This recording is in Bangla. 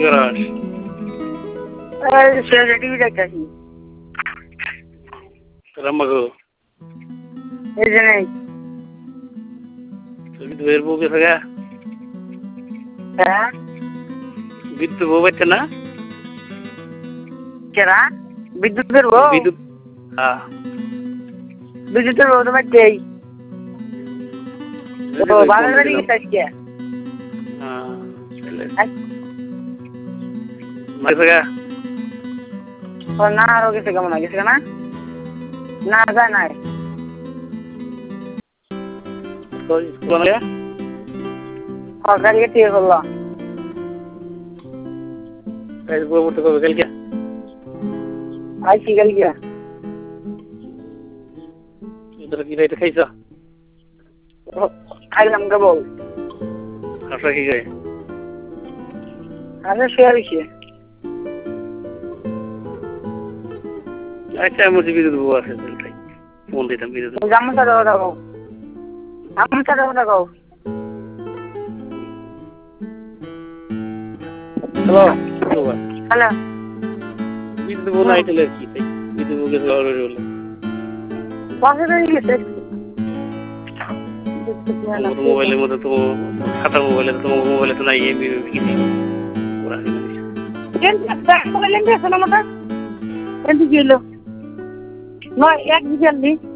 করাস? টিভি দেখতেছি। রাম্মা গো এই যে নেই। তুমি তো এর বউ গেছে গা? হ্যাঁ বিদ্যুৎ বউ বাচ্চা না? কেরা বিদ্যুতের বউ? বিদ্যুৎ হ্যাঁ বিদ্যুতের বউ তো বাচ্চাই। বাবার বাড়ি গেছে আজকে। না আরো গেছে কেমন গেছে না? না যায় নাই। সরকারি টিয়ে করলো। আইসি কালকে। খাইছ? খাইলাম কেবল। আপনার কি খাই? আরে শুয়ে রয়েছে। আচ্ছা আমি বলছি বিদ্যুৎ বউ আছে ফোন দিতাম বিদ্যুৎ। আমার সাথে কথা কও। আমার সাথে কথা কও। হ্যালো হ্যালো বিদ্যুৎ বউ নাই তাহলে কি তাই বিদ্যুৎ বউ গেছে অলরেডি বলে পাশে রয়ে গেছে। মোবাইলের মধ্যে তো খাতার মোবাইলে তো মোবাইলে তো নাই এমবি কিছু ওরা মোবাইল এমবি আছে না মোটা? এমবি গেল নয় 1 GB